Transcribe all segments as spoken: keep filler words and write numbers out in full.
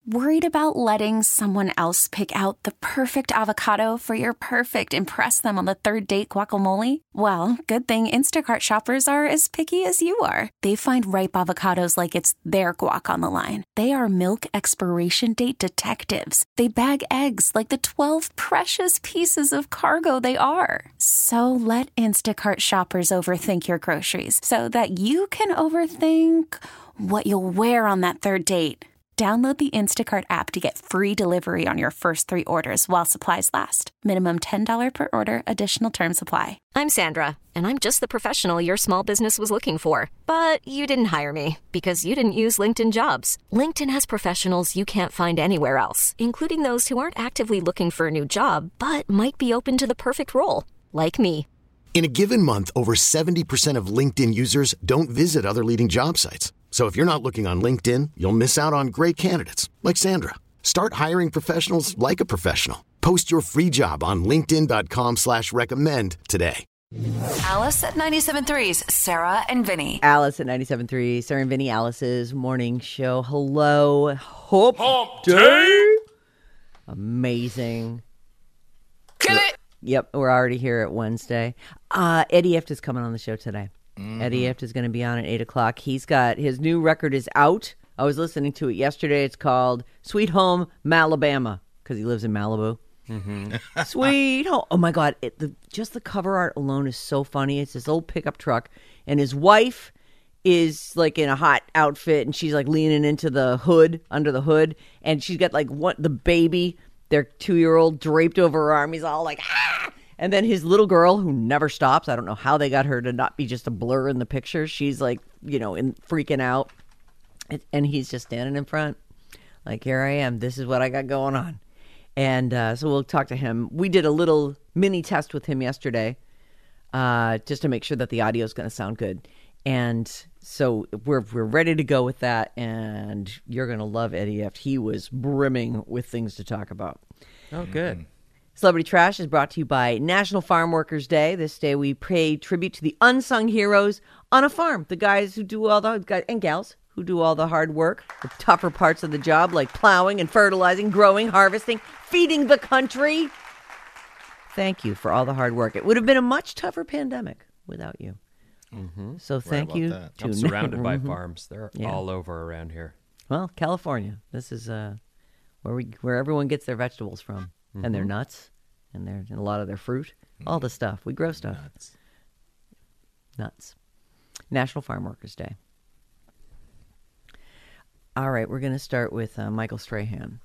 Worried about letting someone else pick out the perfect avocado for your perfect impress them on the third date guacamole? Well, good thing Instacart shoppers are as picky as you are. They find ripe avocados like it's their guac on the line. They are milk expiration date detectives. They bag eggs like the twelve precious pieces of cargo they are. So let Instacart shoppers overthink your groceries so that you can overthink what you'll wear on that third date. Download the Instacart app to get free delivery on your first three orders while supplies last. Minimum ten dollars per order. Additional terms apply. I'm Sandra, and I'm just the professional your small business was looking for. But you didn't hire me because you didn't use LinkedIn Jobs. LinkedIn has professionals you can't find anywhere else, including those who aren't actively looking for a new job, but might be open to the perfect role, like me. In a given month, over seventy percent of LinkedIn users don't visit other leading job sites. So if you're not looking on LinkedIn, you'll miss out on great candidates like Sandra. Start hiring professionals like a professional. Post your free job on linkedin dot com slash recommend today. Alice at ninety-seven point three's Sarah and Vinny. Alice at ninety-seven point three, Sarah and Vinny, Alice's morning show. Hello. Hope Hump Day. Amazing. Kill it. Yep, we're already here at Wednesday. Uh, Eddie Ifft is coming on the show today. Mm-hmm. Eddie Ifft is going to be on at eight o'clock. He's got, his new record is out. I was listening to it yesterday. It's called Sweet Home Malabama, because he lives in Malibu. Mm-hmm. Sweet Home. Oh, my God. It, the, just the cover art alone is so funny. It's this old pickup truck, and his wife is like in a hot outfit, and she's like leaning into the hood, under the hood, and she's got like what the baby, their two-year-old, draped over her arm. He's all like, ah! And then his little girl, who never stops, I don't know how they got her to not be just a blur in the picture. She's like, you know, in, freaking out. And, and he's just standing in front. Like, here I am. This is what I got going on. And uh, so we'll talk to him. We did a little mini test with him yesterday uh, just to make sure that the audio is going to sound good. And so we're we're ready to go with that. And you're going to love Eddie Ifft. He was brimming with things to talk about. Oh, good. Celebrity Trash is brought to you by National Farm Workers Day. This day we pay tribute to the unsung heroes on a farm. The guys who do all the, guys and gals who do all the hard work, the tougher parts of the job, like plowing and fertilizing, growing, harvesting, feeding the country. Thank you for all the hard work. It would have been a much tougher pandemic without you. Mm-hmm. So thank right you. That. To I'm surrounded by mm-hmm. farms. They're Yeah. all over around here. Well, California. This is uh, where we where everyone gets their vegetables from, mm-hmm. and their nuts. And, their, and a lot of their fruit, all the stuff. We grow stuff. Nuts. Nuts. National Farm Workers Day. All right, we're going to start with uh, Michael Strahan.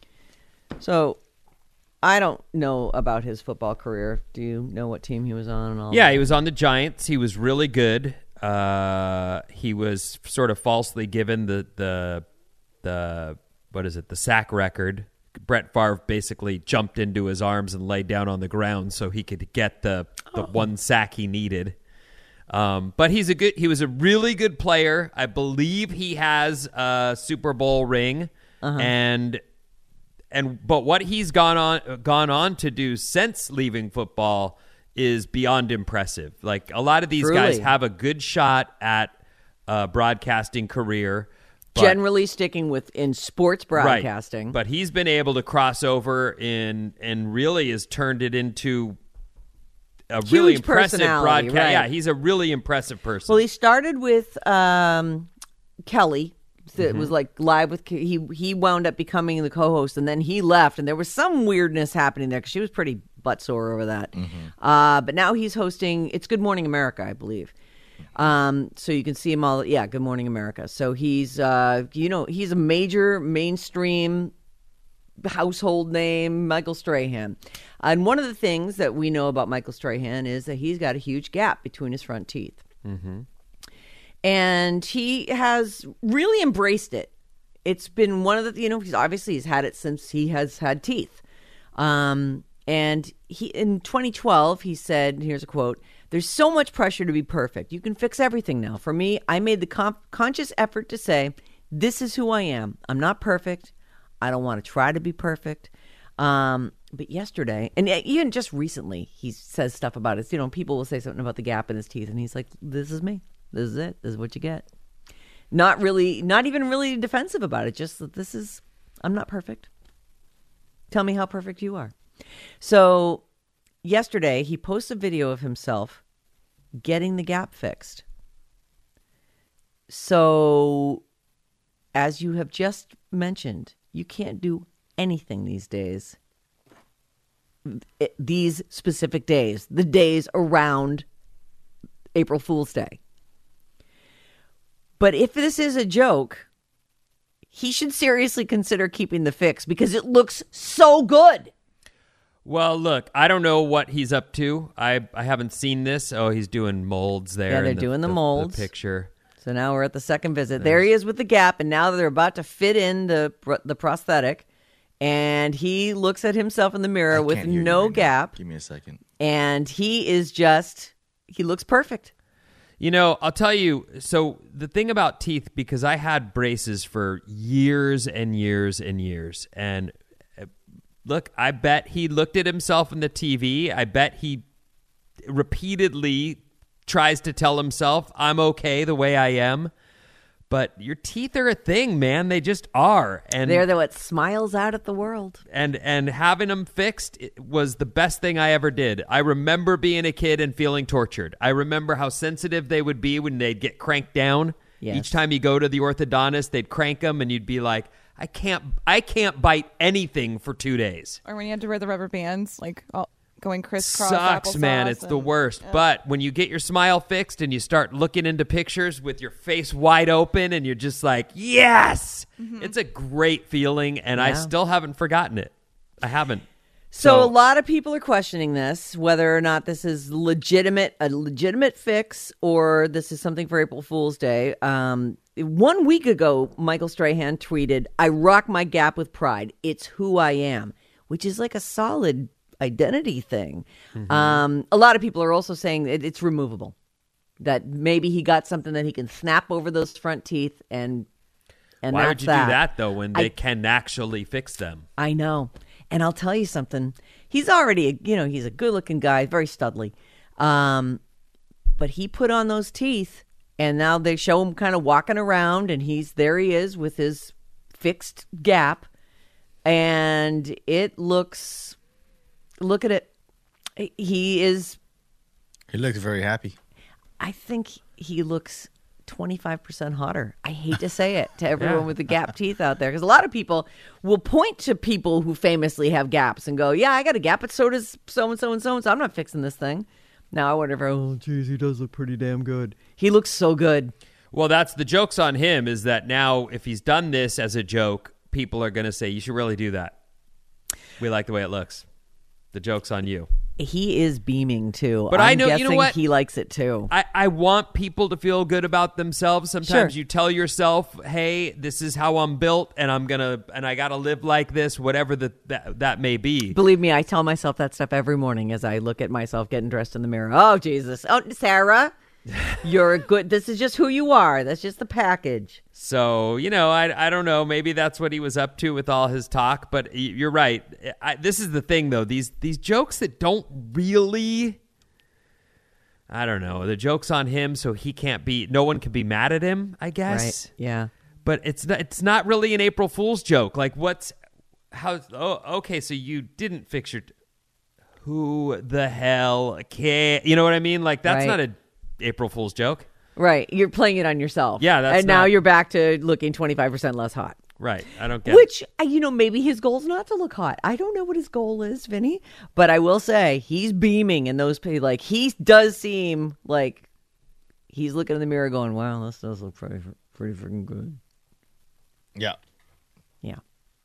So, I don't know about his football career. Do you know what team he was on and all Yeah, that? he was on the Giants. He was really good. Uh, he was sort of falsely given the, the, the what is it, the sack record. Brett Favre basically jumped into his arms and laid down on the ground so he could get the, the oh. one sack he needed. Um, but he's a good. He was a really good player. I believe he has a Super Bowl ring, uh-huh. and and but what he's gone on gone on to do since leaving football is beyond impressive. Like a lot of these Truly. guys have a good shot at a broadcasting career. But, generally sticking with in sports broadcasting. Right. But he's been able to cross over in and really has turned it into a Huge really impressive personality, broadcast. right. Yeah, he's a really impressive person. Well, he started with um, Kelly. So Mm-hmm. it was like live with he he wound up becoming the co-host, and then he left, and there was some weirdness happening there because she was pretty butt sore over that. Mm-hmm. Uh, but now he's hosting. It's Good Morning America, I believe. Um, so you can see him all. Yeah, Good Morning America. So he's uh, you know, he's a major mainstream household name, Michael Strahan. And one of the things that we know about Michael Strahan is that he's got a huge gap between his front teeth. Mm-hmm. And he has really embraced it. It's been one of the, you know, he's obviously he's had it since he has had teeth. Um, and he in twenty twelve, he said, here's a quote, "There's so much pressure to be perfect. You can fix everything now. For me, I made the comp- conscious effort to say, this is who I am. I'm not perfect. I don't want to try to be perfect." Um, but yesterday, and even just recently, he says stuff about it. You know, people will say something about the gap in his teeth, and he's like, this is me. This is it. This is what you get. Not really, not even really defensive about it. Just that this is, I'm not perfect. Tell me how perfect you are. So yesterday, he posts a video of himself getting the gap fixed. So, as you have just mentioned, you can't do anything these days. It, these specific days, the days around April Fool's Day. But if this is a joke, he should seriously consider keeping the fix because it looks so good. Well, look, I don't know what he's up to. I I haven't seen this. Oh, he's doing molds there. Yeah, they're in the, doing the the molds. The picture. So now we're at the second visit. There he is with the gap, and now they're about to fit in the the prosthetic. And he looks at himself in the mirror I with can't hear you no right now. gap. Give me a second. And he is just, he looks perfect. You know, I'll tell you, so the thing about teeth, because I had braces for years and years and years, and uh, look, I bet he looked at himself in the T V. I bet he repeatedly tries to tell himself, I'm okay the way I am. But your teeth are a thing, man. They just are. And They're the what smiles out at the world. and and having them fixed was the best thing I ever did. I remember being a kid and feeling tortured. I remember how sensitive they would be when they'd get cranked down. Yes. Each time you go to the orthodontist, they'd crank them, and you'd be like, I can't, I can't bite anything for two days. Or when you had to wear the rubber bands, like all, going crisscross. Sucks, man. applesauce It's the and- worst. yeah. But when you get your smile fixed and you start looking into pictures with your face wide open and you're just like, yes, it's a great feeling. And I Yeah. still haven't forgotten it. I haven't. So, So- a lot of people are questioning this, whether or not this is legitimate, a legitimate fix, or this is something for April Fool's Day. Um, one week ago, Michael Strahan tweeted, I rock my gap with pride. It's who I am, which is like a solid identity thing. Mm-hmm. Um, a lot of people are also saying that it's removable, that maybe he got something that he can snap over those front teeth and and Why that's would you that. do that, though, when they I- can actually fix them? I know. And I'll tell you something. He's already, a, you know, he's a good-looking guy, very studly. Um, but he put on those teeth, and now they show him kind of walking around, and he's there he is with his fixed gap, and it looks, look at it. He is, He looks very happy. I think he looks twenty-five percent hotter. I hate to say it to everyone Yeah. with the gap teeth out there, because a lot of people will point to people who famously have gaps and go, yeah, I got a gap, but so does so-and-so and so-and-so. I'm not fixing this thing. Now I wonder if, oh, geez, he does look pretty damn good. He looks so good. Well, that's the joke's on him, is that now if he's done this as a joke, people are going to say, you should really do that. We like the way it looks. The joke's on you. He is beaming, too. But I'm I know- you know guessing what? he likes it, too. I, I want people to feel good about themselves. Sometimes Sure. you tell yourself, hey, this is how I'm built, and I'm going to, and I got to live like this, whatever the, that, that may be. Believe me, I tell myself that stuff every morning as I look at myself getting dressed in the mirror. Oh, Jesus. Oh, Sarah, you're a good. This is just who you are. That's just the package. So, you know, I, I don't know. Maybe that's what he was up to with all his talk. But y- you're right. I, this is the thing, though. These these jokes that don't really, I don't know. The joke's on him, so he can't be, no one can be mad at him, I guess. Right. Yeah. But it's not, it's not really an April Fool's joke. Like, what's, how, oh, okay, so you didn't fix your, who the hell can, you know what I mean? Like, that's Right. not a April Fool's joke. Right. You're playing it on yourself. Yeah, that's And now not- you're back to looking twenty-five percent less hot. Right. I don't get Which, uh, you know, maybe his goal's not to look hot. I don't know what his goal is, Vinny. But I will say he's beaming in those, pa- like, he does seem like he's looking in the mirror going, wow, this does look pretty, pretty freaking good. Yeah. Yeah.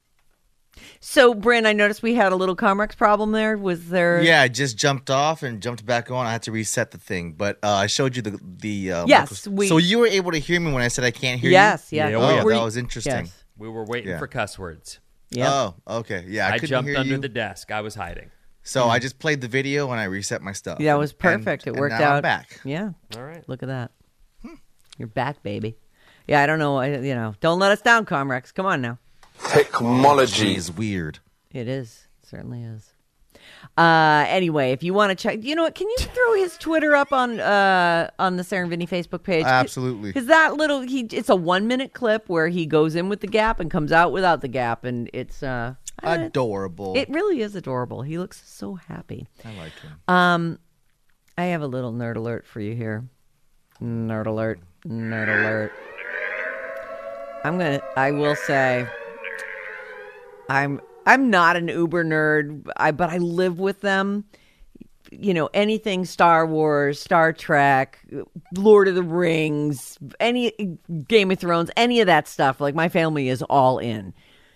So, Bryn, I noticed we had a little Comrex problem there. Was there? Yeah, I just jumped off and jumped back on. I had to reset the thing, but uh, I showed you the the. Uh, Yes, micro- we- So you were able to hear me when I said I can't hear Yes, you. yes. Yeah, Oh, yeah, Were that you- was interesting. Yes. We were waiting Yeah. for cuss words. Yeah. Oh, okay. Yeah, I, I, couldn't jumped hear under you. the desk. I was hiding. So I just played the video and I reset my stuff. Yeah, it was And- perfect. and it worked now out. I'm back. Yeah. All right. Look at that. You're back, baby. Yeah, I don't know. I, you know, don't let us down, Comrex. Come on now. Technology is weird. It is. It certainly is. Uh, anyway, if you want to check, you know what? Can you throw his Twitter up on uh, on the Sarah and Vinny Facebook page? Absolutely. Because that little he it's a one minute clip where he goes in with the gap and comes out without the gap, and it's uh, adorable. It really is adorable. He looks so happy. I like him. Um, I have a little nerd alert for you here. Nerd alert. Nerd alert. I'm gonna. I will say. I'm. I'm not an uber nerd, I, but I live with them. You know, anything Star Wars, Star Trek, Lord of the Rings, any Game of Thrones, any of that stuff. Like, my family is all in.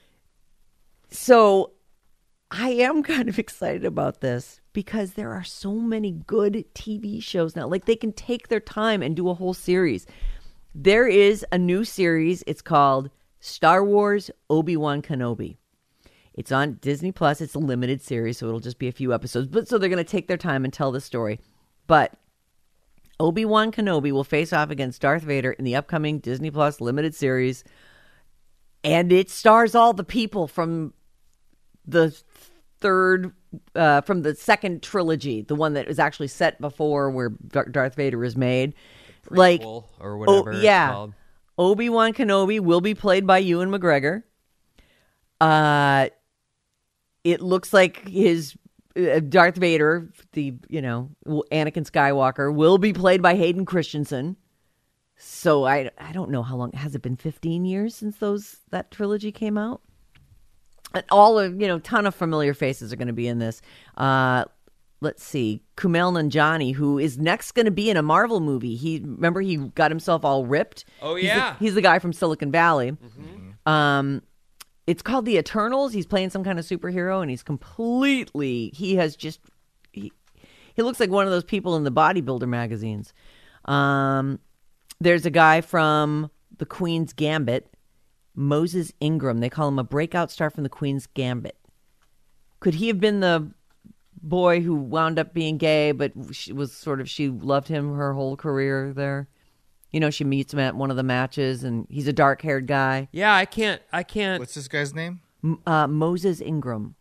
So I am kind of excited about this because there are so many good T V shows now. Like, they can take their time and do a whole series. There is a new series. It's called Star Wars Obi-Wan Kenobi. It's on Disney Plus. It's a limited series, so it'll just be a few episodes. But so they're going to take their time and tell the story. But Obi-Wan Kenobi will face off against Darth Vader in the upcoming Disney Plus limited series. And it stars all the people from the third, uh, from the second trilogy, the one that was actually set before where Darth Vader is made. Like, or whatever oh, yeah. it's called. Obi-Wan Kenobi will be played by Ewan McGregor. Uh, it looks like his uh, Darth Vader, the, you know, Anakin Skywalker, will be played by Hayden Christensen. So I, I don't know how long. Has it been fifteen years since those that trilogy came out? And all of, you know, ton of familiar faces are going to be in this. Uh, let's see. Kumail Nanjiani, who is next going to be in a Marvel movie. He remember he got himself all ripped. Oh, he's yeah. The, he's the guy from Silicon Valley. Mm-hmm. Um. It's called The Eternals. He's playing some kind of superhero, and he's completely, he has just, he, he looks like one of those people in the bodybuilder magazines. Um, there's a guy from The Queen's Gambit, Moses Ingram. They call him a breakout star from The Queen's Gambit. Could he have been the boy who wound up being gay, but she was sort of, she loved him her whole career there? You know, she meets him at one of the matches, and he's a dark-haired guy. Yeah, I can't. I can't. What's this guy's name? Uh, Moses Ingram.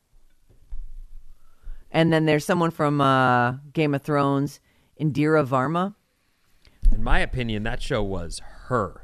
And then there's someone from uh, Game of Thrones, Indira Varma. In my opinion, that show was her.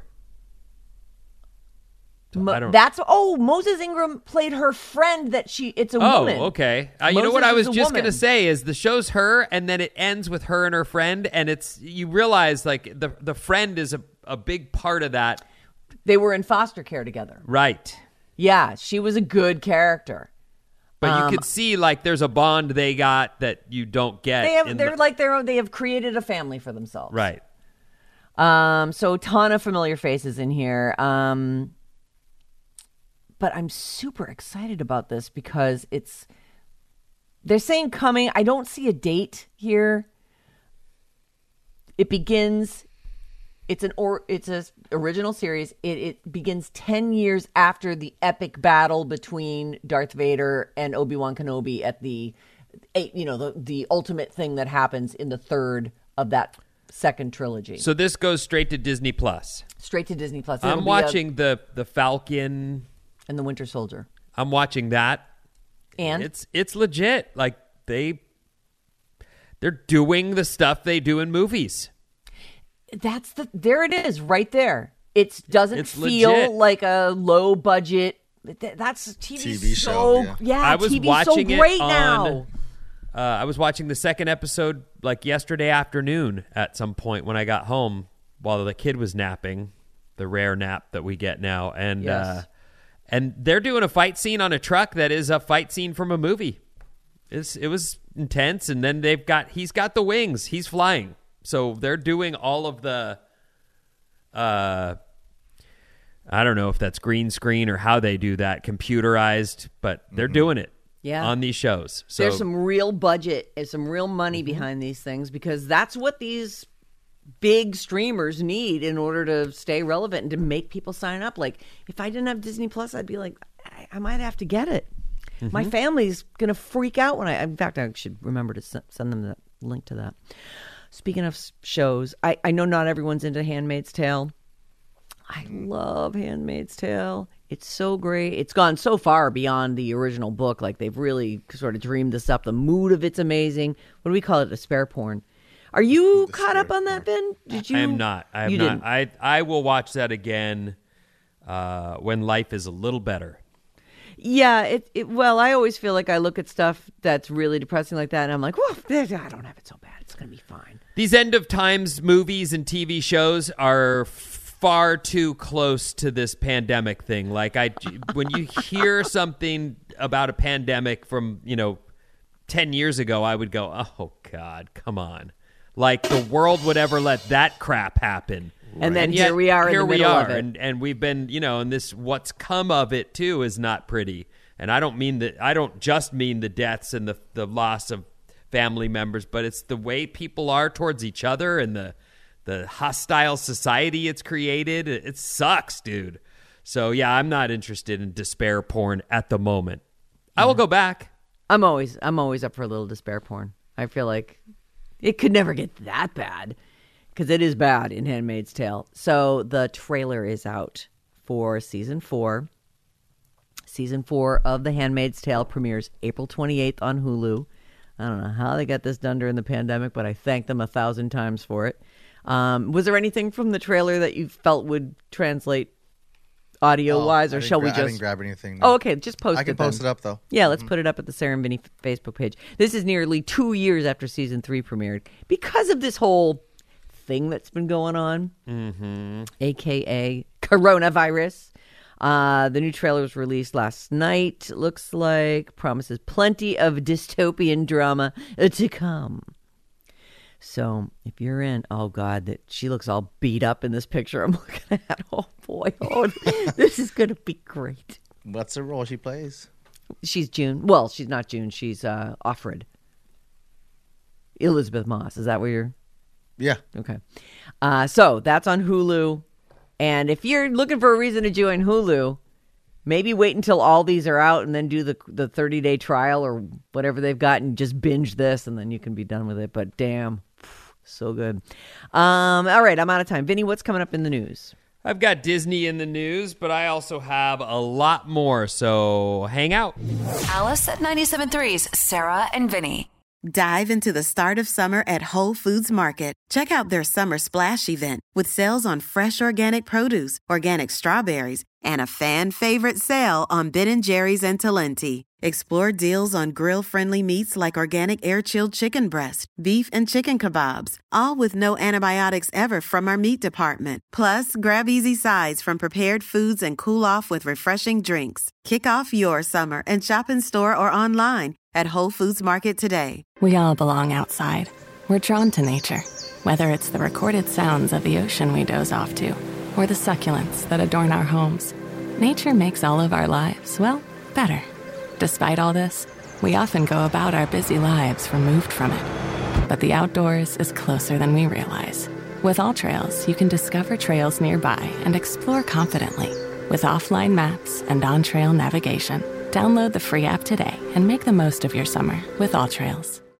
So Mo- I don't. That's oh, Moses Ingram played her friend. That she, it's a Oh, woman. okay. Uh, you know Moses what I is was a just woman. gonna say is the show's her, and then it ends with her and her friend, and it's you realize like the the friend is a a big part of that. They were in foster care together. Right. Yeah, she was a good character. But Um, you could see like there's a bond they got that you don't get. They have, in they're the- like they're they have created a family for themselves. right. Um, so a ton of familiar faces in here. Um, but I'm super excited about this because it's, they're saying coming. I don't see a date here. It begins, it's an or it's a original series. It, it begins ten years after the epic battle between Darth Vader and Obi-Wan Kenobi at the, you know, the, the ultimate thing that happens in the third of that second trilogy. So this goes straight to Disney Plus. Straight to Disney Plus. It'll I'm be a- watching the the Falcon. and the Winter Soldier. I'm watching that. And It's it's legit. Like they they're doing the stuff they do in movies. that's the there it is right there. It doesn't It's feel legit. like a low budget. th- That's T V, T V so show, yeah. yeah. I was T V's watching so it great on- now. Uh, I was watching the second episode like yesterday afternoon at some point when I got home while the kid was napping, the rare nap that we get now, and Yes. uh, and they're doing a fight scene on a truck that is a fight scene from a movie. It's, it was intense, and then they've got he's got the wings, he's flying, so they're doing all of the. Uh, I don't know if that's green screen or how they do that, computerized, but they're doing it. Yeah. On these shows. So There's some real budget and some real money Mm-hmm. behind these things because that's what these big streamers need in order to stay relevant and to make people sign up. Like, if I didn't have Disney Plus, I'd be like, I, I might have to get it. Mm-hmm. My family's going to freak out when I, in fact, I should remember to send, send them the link to that. Speaking of s- shows, I, I know not everyone's into Handmaid's Tale. I love Handmaid's Tale. It's so great. It's gone so far beyond the original book. Like they've really sort of dreamed this up. The mood of it's amazing. What do we call it? Despair porn. Are you Despair caught up on that, Vin? Did you? I am not. I am you not. Didn't. I I will watch that again uh, when life is a little better. Yeah. It, it. Well, I always feel like I look at stuff that's really depressing like that, and I'm like, well, I don't have it so bad. It's gonna be fine. These end of times movies and T V shows are far too close to this pandemic thing. Like I, when you hear something about a pandemic from, you know, ten years ago, I would go, oh God, come on. Like the world would ever let that crap happen. And then And yet, here we are in here the we middle are, of it. and and we've been, you know, and this what's come of it too is not pretty. And I don't mean that. I don't just mean the deaths and the the loss of family members, but it's the way people are towards each other and the the hostile society it's created. It, it sucks, dude. So yeah, I'm not interested in despair porn at the moment. I will go back. I'm always I'm always up for a little despair porn. I feel like it could never get that bad because it is bad in Handmaid's Tale. So the trailer is out for season four. Season four of The Handmaid's Tale premieres April twenty-eighth on Hulu. I don't know how they got this done during the pandemic, but I thank them a thousand times for it. Um, was there anything from the trailer that you felt would translate audio-wise, Oh, or I shall we didn't gra- just... I didn't grab anything. no. Oh, okay. Just post it I can then. post it up, though. Yeah, let's put it up at the Sarah and Vinny Facebook page. This is nearly two years after season three premiered because of this whole thing that's been going on, mm-hmm. a k a coronavirus. Uh, the new trailer was released last night. It looks like promises plenty of dystopian drama to come. So if you're in, oh God, that she looks all beat up in this picture I'm looking at. Oh boy, oh, this is going to be great. What's the role she plays? She's June. Well, she's not June. She's uh, Offred. Elizabeth Moss. Is that where you're? Yeah. Okay. Uh, so that's on Hulu. And if you're looking for a reason to join Hulu, maybe wait until all these are out and then do the the thirty-day trial or whatever they've got and just binge this, and then you can be done with it. But damn, so good. Um, all right, I'm out of time. Vinny, what's coming up in the news? I've got Disney in the news, but I also have a lot more, so hang out. Alice at ninety-seven point three's Sarah and Vinny. Dive into the start of summer at Whole Foods Market. Check out their Summer Splash event with sales on fresh organic produce, organic strawberries, and a fan-favorite sale on Ben and Jerry's and Talenti. Explore deals on grill-friendly meats like organic air-chilled chicken breast, beef, and chicken kebabs, all with no antibiotics ever from our meat department. Plus, grab easy sides from prepared foods and cool off with refreshing drinks. Kick off your summer and shop in store or online at Whole Foods Market today. We all belong outside. We're drawn to nature, whether it's the recorded sounds of the ocean we doze off to, or the succulents that adorn our homes. Nature makes all of our lives, well, better. Despite all this, we often go about our busy lives removed from it. But the outdoors is closer than we realize. With AllTrails, you can discover trails nearby and explore confidently. With offline maps and on-trail navigation, download the free app today and make the most of your summer with AllTrails.